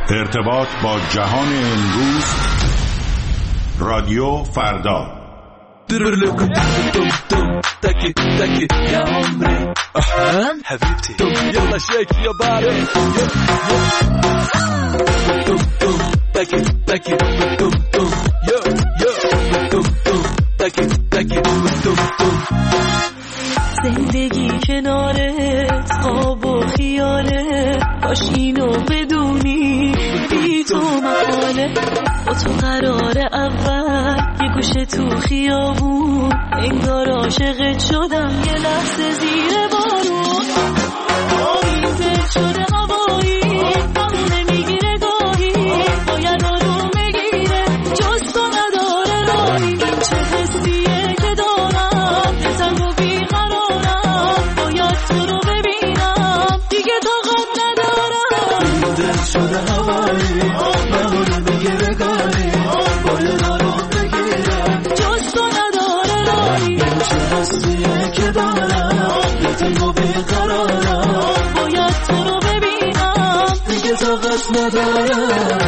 ارتباط با جهان امروز. رادیو فردا. يا عمري حبيبتي يلا شيك يا باري زندگی کنارت خواب و خیاله، باش اینو بدونی بی تو محاله. با تو قرار اول یه گوشه تو خیابون، انگار عاشقت شدم یه لحظه زیر بارون. آمیزت شده هوایی بمونه میگیره گاهی، باید آروم بگیره جز تو نداره راهی. این چه حسیه که دارم بزن و بیقرارم، باید تو رو ببینم دیگه طاقت ندارم. دل شده هوایی بمونه میگیره گاهی، باید آروم بگیره جز تو نداره راهی. این چه حسیه که دارم بزن و بیقرارم، باید تو رو ببینم دیگه طاقت ندارم.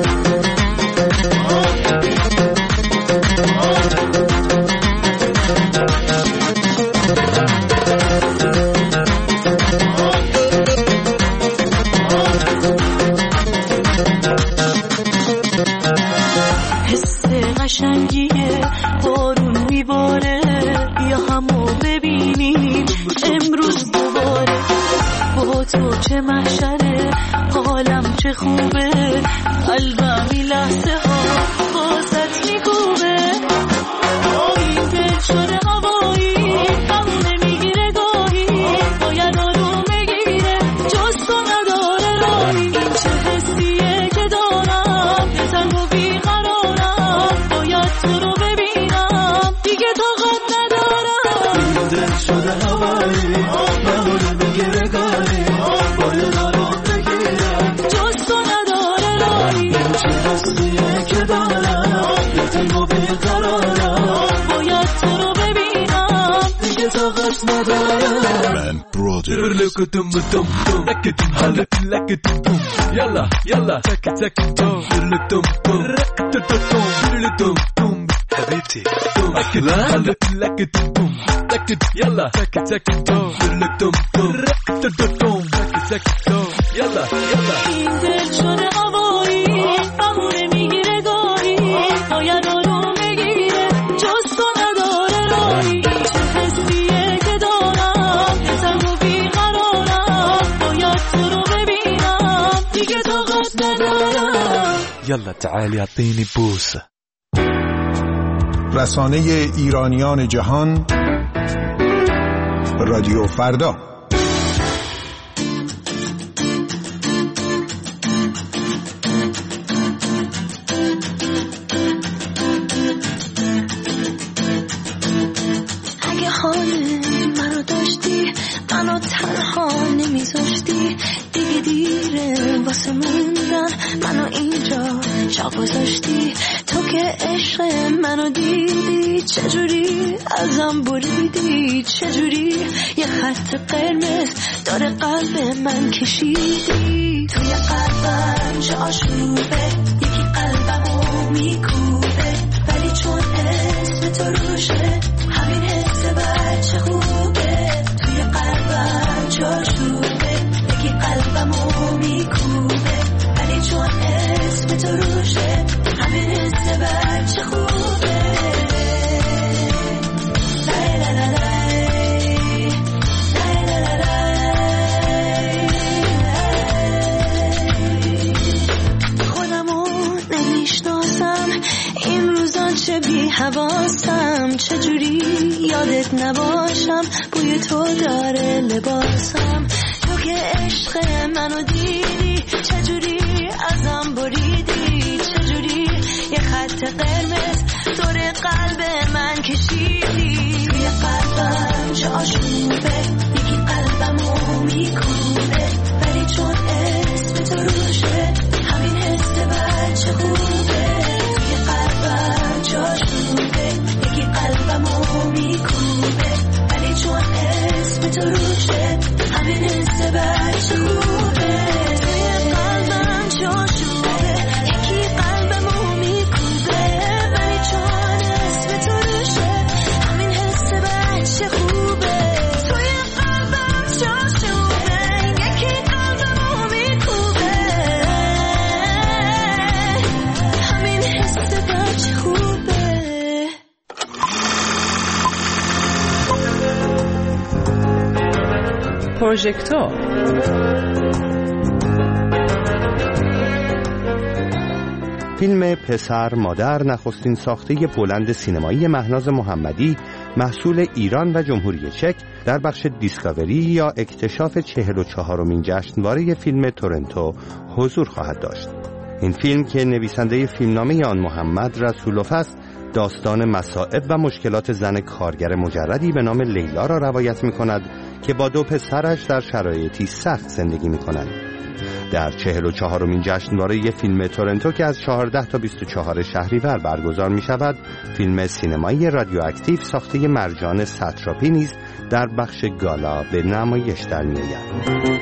قشنگیه بارون میباره، بیا همو ببینیم امروز دوباره. با تو چه محشره، حالم چه خوبه، قلبم این لحظه ها بازت میکوبه. این دل شده هوایی بمونه میگیره گاهی، باید آروم بگیره جز تو نداره راهی. این چه حسیه که دارم بزن و بیقرارم، باید تو رو ببینم دیگه طاقت ندارم. دل شده هوایی بمونه میگیره گاهی، باید آروم بگیره جز تو نداره راهی. این چه حسیه که دارم بزن و بیقرارم، باید تو رو ببینم دیگه طاقت ندارم. من برادر. يلا يلا تك تك توم حبيبتي أكلان لك توم تك يلا تك تك توم تك توم يلا يلا. این دل شده هوایی بمونه میگیره گاهی، باید آروم بگیره جز تو نداره راهی. این چه حسیه که دارم بزن و بیقرارم، باید تو رو ببینم دیگه طاقت ندارم. يلا تعالي اعطيني بوسة. رسانه ایرانیان جهان، رادیو فردا. اگه حال منو داشتی، منو تنها نمیذاشتی، دیگه دیره واسه موندن منو اینجا جا گذاشتی. تو که عشق منو دیدی، چجوری ازم بریدی، چجوری یه خط قرمز داره قلب من کشیدی. توی قلبم چه آشوبه، یکی قلبمو میکوبه، ولی چون اسم تو روشه همین حس بچه خوبه. توی قلبم چه آشوبه، یکی قلبمو میکوبه، ولی چون اسم تو روشه همین حس بچه خوبه. خودمو نمیشناسم این روزا، چه بی حواسم، چجوری یادت نباشم، بوی تو داره لباسم. تو که عشق منو دیدی، چجوری ازم بریدی، چجوری یه خط قرمز دور قلب من کشیدی. توی قلبم چه آشوبه، یکی قلبمو میکوبه، ولی چون اسم تو روشه همین حس بچه خوبه. توی قلبم چه آشوبه، یکی قلبمو میکوبه، ولی چون اسم تو روشه همین حس بچه خوبه. توی قلبم چه آشوبه، پروژکتور. فیلم پسر مادر نخستین ساخته بلند سینمایی مهناز محمدی محصول ایران و جمهوری چک در بخش دیسکاوری یا اکتشاف 44مین جشنواره فیلم تورنتو حضور خواهد داشت. این فیلم که نویسنده فیلمنامه آن محمد رسولوف است، داستان مصائب و مشکلات زن کارگر مجردی به نام لیلا را روایت می کند که با 2 پسرش در شرایطی سخت زندگی می کنند. در 44مین جشنواره فیلم تورنتو که از 14 تا 24 شهریور برگزار می شود، فیلم سینمایی رادیواکتیو ساخته مرجان ستراپی نیز در بخش گالا به نمایش در می آید.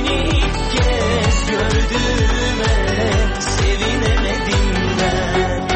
Gördüğüme sevinemedim ben.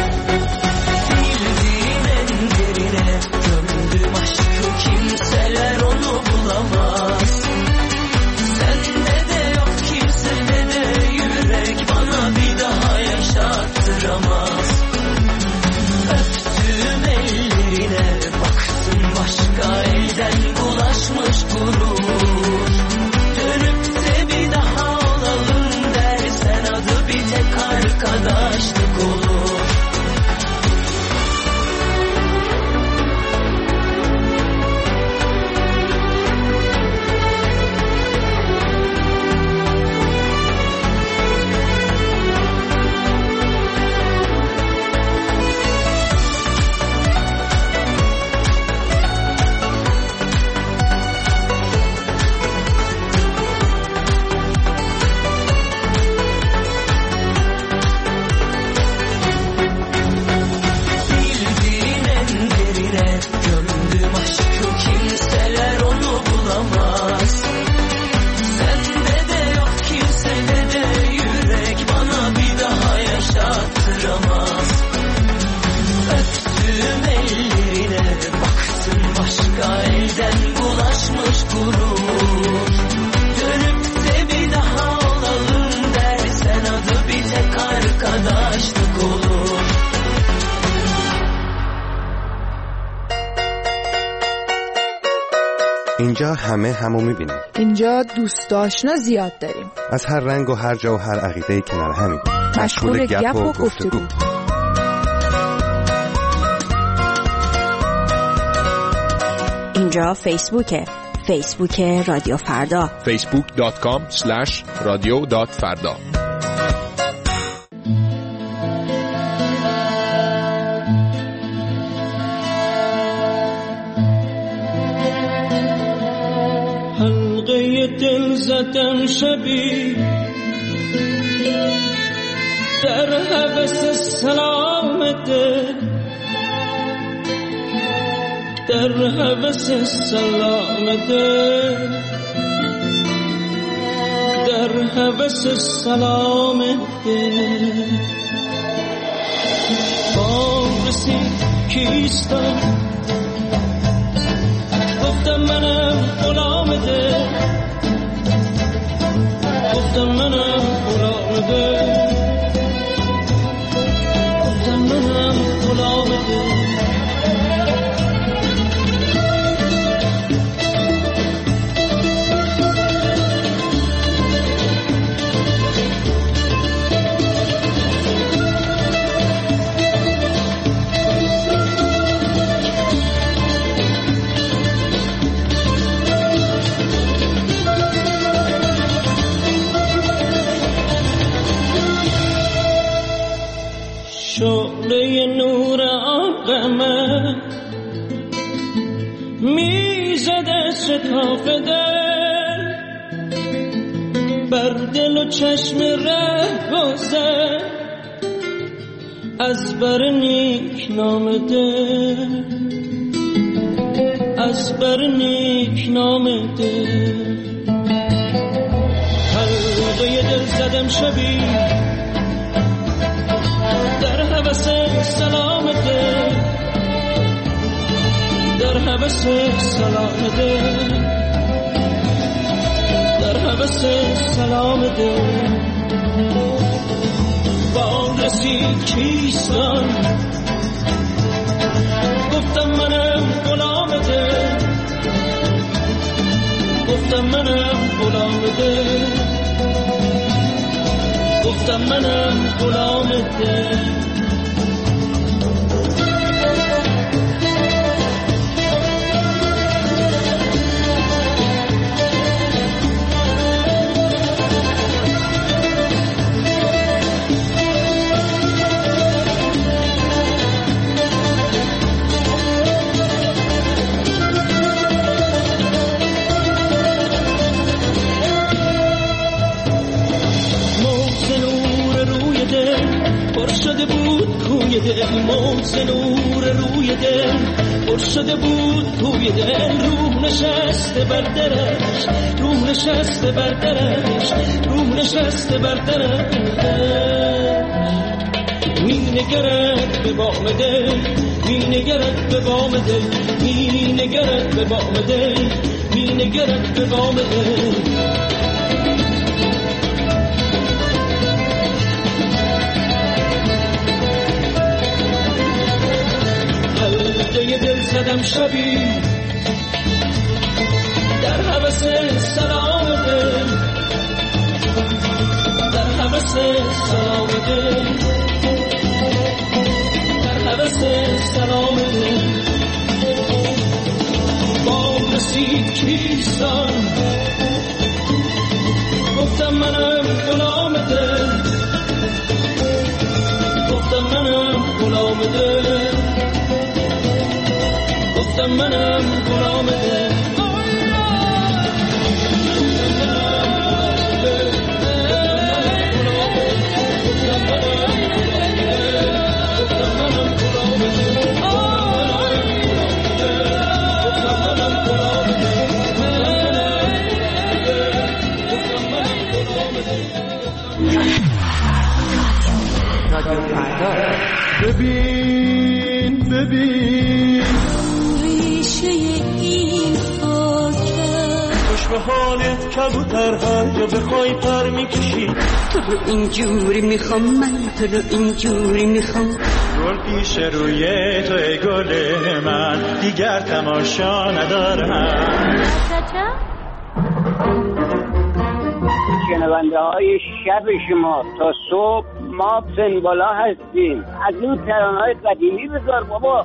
kurur. Dönüp de bir daha olalım dersen adı bir tek arkadaşlık olur. اینجا همه همو میبینیم. اینجا دوست آشنا زیاد داریم. از هر رنگ و هر جا و هر عقیده‌ای کنار همیم. مشغول گپ و گفتگو. اینجا فیسبوکه. فیسبوک رادیو فردا. facebook.com/radio.farda. حلقه دل زدم شبی در هوس سلام دل، در هوس سلام دل، در هوس سلام دل. بام رسید کیستم گفتم منم غلام دل، گفتم منم غلام دل، گفتم منم غلام دل. شعله نور آقامه میزده شکاف دل، بر دل و چشم ره گذر از بر نیک نام دل، از بر نیک نام دل. حلقه دل زدم شبی در هوس سلام دل، در هوس سلام دل، در هوس سلام دل. باد رسید کیستان گفتم منم غلام دل، گفتم منم غلام دل، گفتم منم غلام دل. موج نور روی دل پر شده بود توی دل، روح نشسته بر درش، روح نشسته بر درش، روح نشسته بر درش. می نگرد به بام دل، می نگرد به بام دل، می نگرد به بام دل، می نگرد به بام دل. دل زدم شبی در هوس سلام دل، در هوس سلام دل، در هوس سلام دل. بام رسید کیستان گفتم منم غلام دل، گفتم منم غلام دل، گفتم منم غلام دل. ببین ببین ریشه این خاکم کبوترها یا بخوای پر میکشی. تو رو اینجوری میخوام من، تو رو اینجوری میخوام. گل پیش روی تو ای گل من، دیگر تماشا ندارم. شنونده های شب شما تا صبح ما سنبالا هستیم. از این ترانه‌های قدیمی بذار بابا.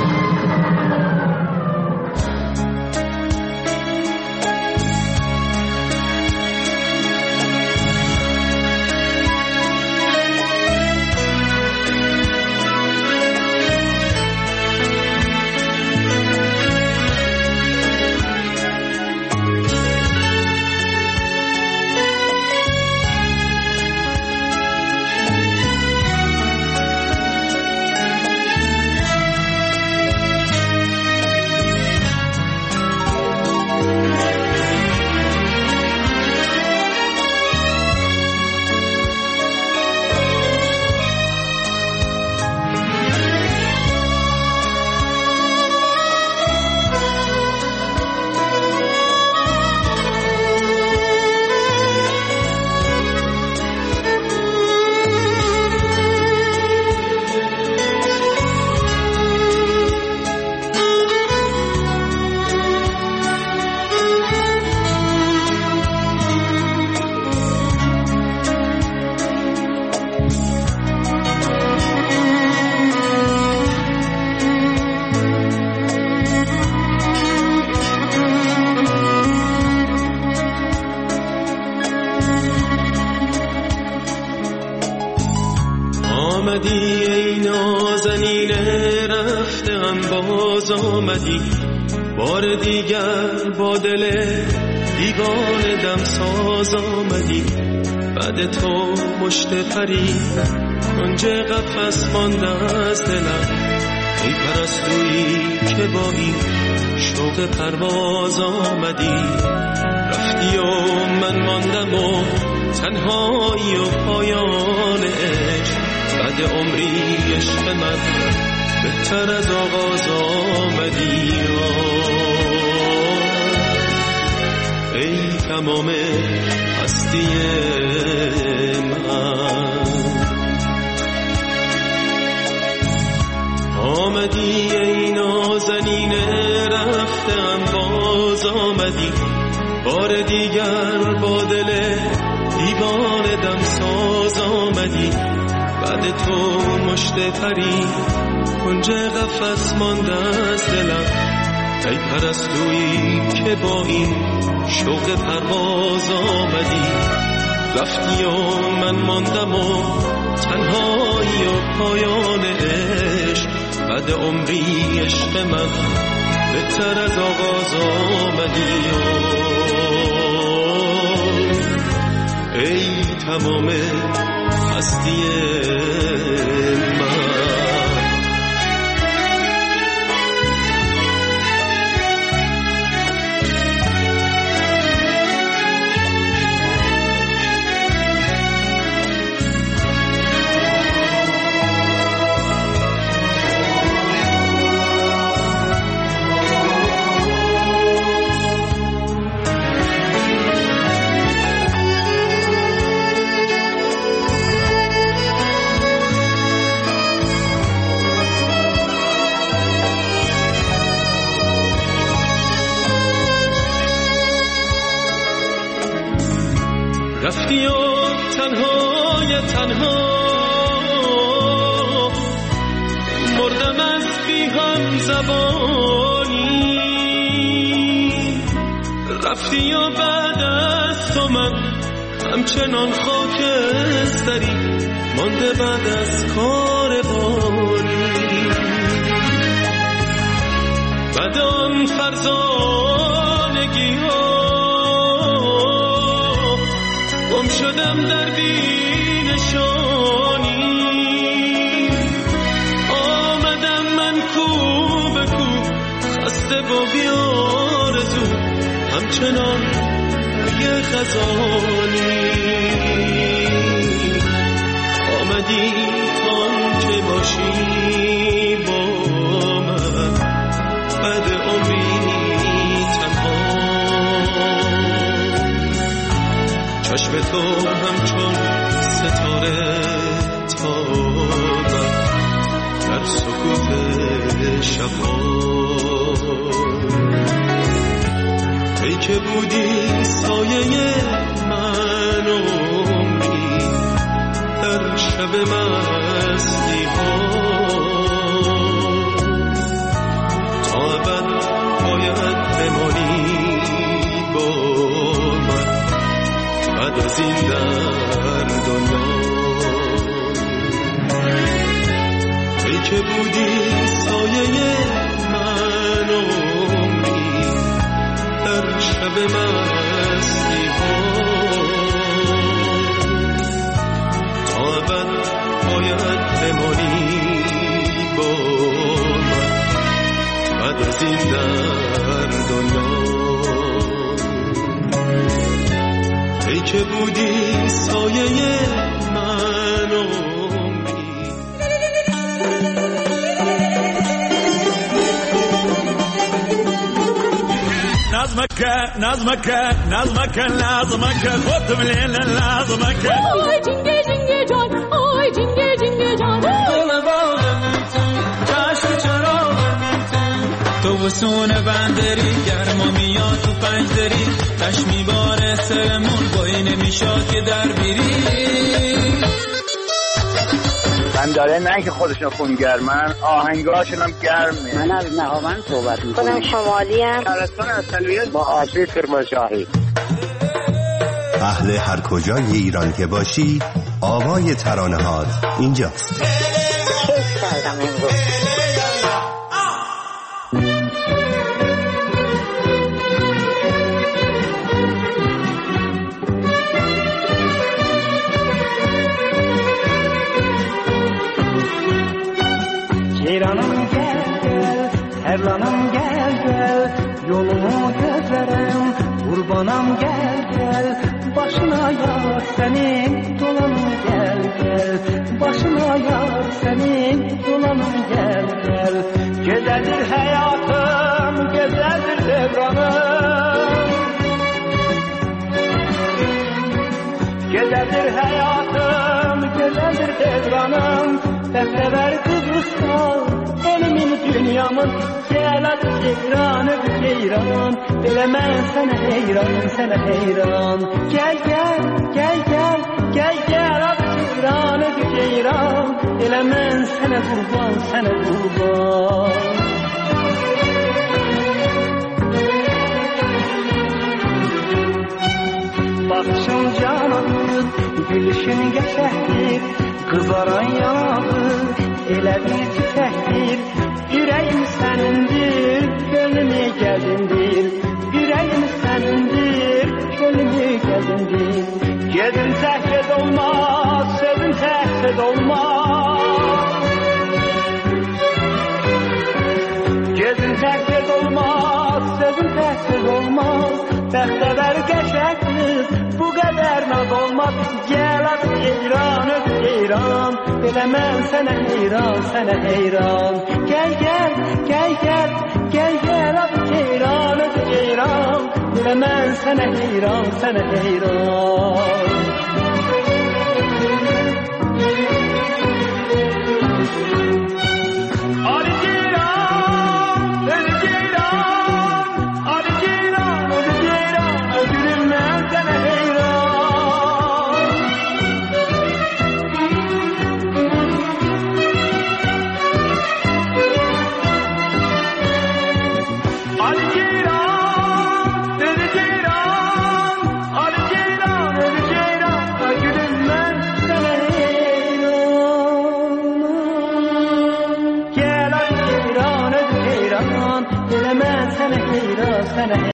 آمدی ای نازنینه رفتم باز آمدی، بار دیگر با دل دیوانه دم ساز آمدی. بعد تو مشت پری کنج قفس مانده از دلم، ای پرستویی که با این شوق پرواز آمدی. رفتی و من ماندم و تنهایی و پایان عشق، بعد عمری عشق من بهتر از آغاز آمدی. ای تمام هستی من، آمدی ای نازنینه رفتم باز آمدی، بار دیگر با دل دیوانه دم ساز آمدی. بعد تو مشت پری کنج قفس مانده از دلم، ای پرستویی که با این شوق پرواز آمدی. رفتی و من ماندم و تنهایی و پایان عشق، بعد عمری عشق من بهتر از آغاز آمدی. ای تمام هستی من. رفتی و تنها مردم از بی هم زبانی. رفتی و بعد از تو من همچنان خاکستری مانده بعد از کاروانی. بعد آن فرزانگی ها گم شدم در بینشانی. آمدم من کو به کو خسته و بیارزو همچنان یه خزانی. آمدی تان که باشی با من بعد عمری تنها. تو همچون ستاره تابد در سکوت شبها. ای که بودی سایه من عمری در شب مستی ها، تا ابد باید بمانی با من بعد از این در دنیا. ای که بودی سایه من عمری در شب مستی ها، تا ابد باید بمانی با من بعد از این در دنیا. ای که بودی سایه من عمری. نظمك خود مليل نظمك. آی جنگه جنگه جان، آی جنگه جنگه جان، دل باغم چشم چراغم تو وسون بندری، گرما میاد تو پنجدری، چشمی باره سرمون بایی نمیشاد که در بیری. بنداره نه که خودشون خونگرمن، آهنگاشون هم گرمه. من از نهاوند صحبت میکنم. خودم شمالی ام. شهرستان اصلیت با آشوی کرمانشاهی. اهل هر کجای ایران که باشی، آوای ترانه‌هات اینجاست. کیف کردم امروز. Ceyranım gel gel, Erlanım gel gel, yolumu gözlerim, kurbanım gel gel, başına yar senin, dolanım gel gel, başına yar senin, dolanım gel gel. Gecedir hayatım, gecedir devranım, gecedir hayatım, gecedir devranım. Tekrar Kıbrıs'tan elimin dünyamın, gel adı ceyranı ceyran, dilemen sana heyran, sana heyran. Gel gel gel gel gel gel adı ceyranı ceyran, dilemen sana kurban, sana kurban. Bakışın canandır, gülüşün geçerdir, kızaran yanadır, elə bir çiçəkdir. Ürəyim sənindir, gönlümü gəzindir. Ürəyim sənindir, gönlümü gəzindir. Gedin təhked olmaz, sözün təhked olmaz. Gedin təhked olmaz, sözün təhked olmaz. Bəxtəvər qəşəkdir, bu qədər naz olmaz. Gəl adı ceyran, öp ceyran, elə mən sənə heyran, sənə heyran. Gəl gəl, gəl gəl, gəl gəl adı ceyran, öp ceyran, elə mən sənə heyran, sənə heyran.